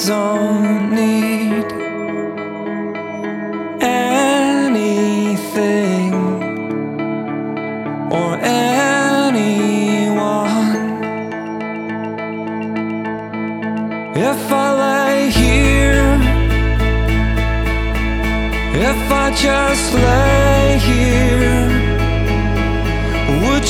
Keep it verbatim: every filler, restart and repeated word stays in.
don't need anything or anyone. If I lay here, if I just lay